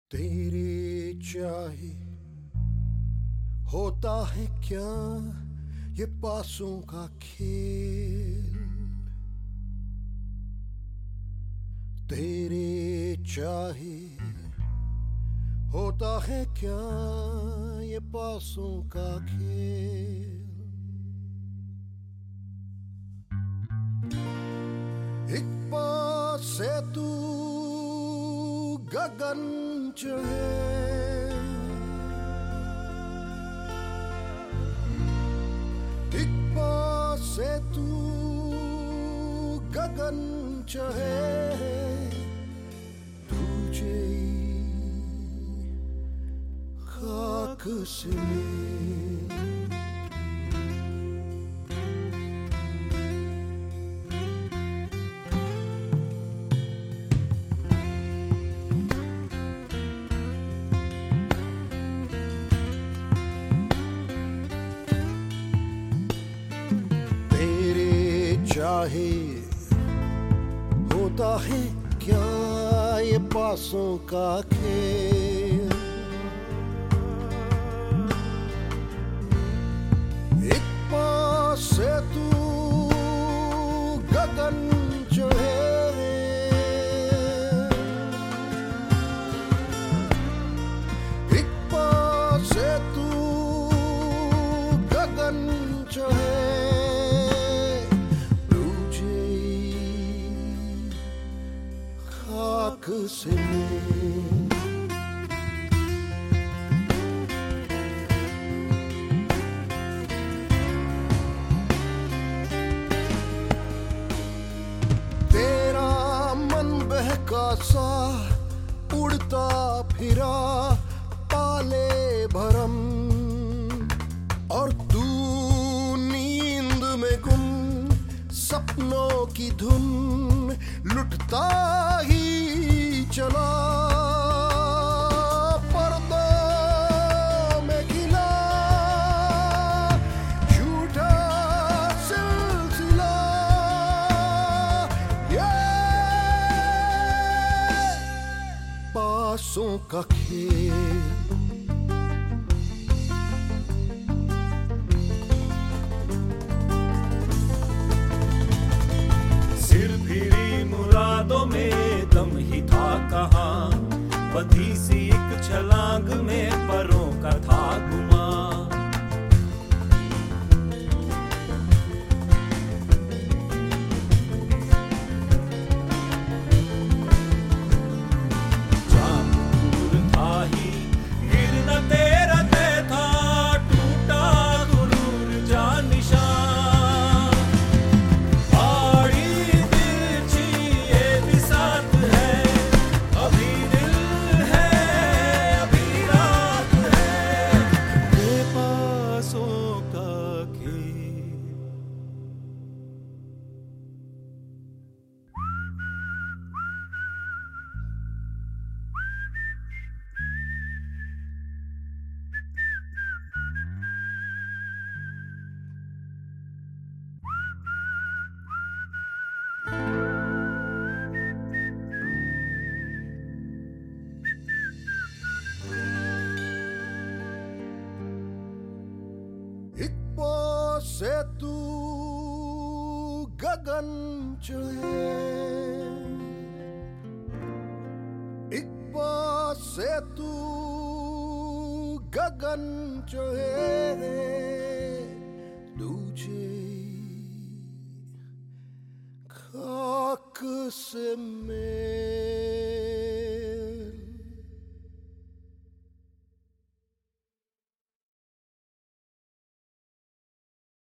तेरे चाहे होता है क्या ये पासों का खेल। तेरे चाहे होता है क्या ये पासों का खेल। एक पास से तू गगन चढ़े, एक पास से तू गगन चढ़े, तुझे खाक से चाहे होता है क्या ये पासों का खेल। एक पास से तू गगन चढ़े, एक पास से तू गगन चढ़े, खाक से तेरा मन बहका सा उड़ता फिरा पाले भरम, और तू नींद में गुम सपनों की धुन लुटता ही चला। पर्दों में गिला झूठा सिलसिला, ये पासों का खेल। मुरादों में दम ही था कहाँ, बधी सी एक छलांग में परों का था गुमा। जाम दूर था ही गिरना तेरा तय था, टूटा गुरूर जा निशान। एक पास से तू गगन चढ़े, एक पास से तू गगन चढ़े, तुझे खाक से मैं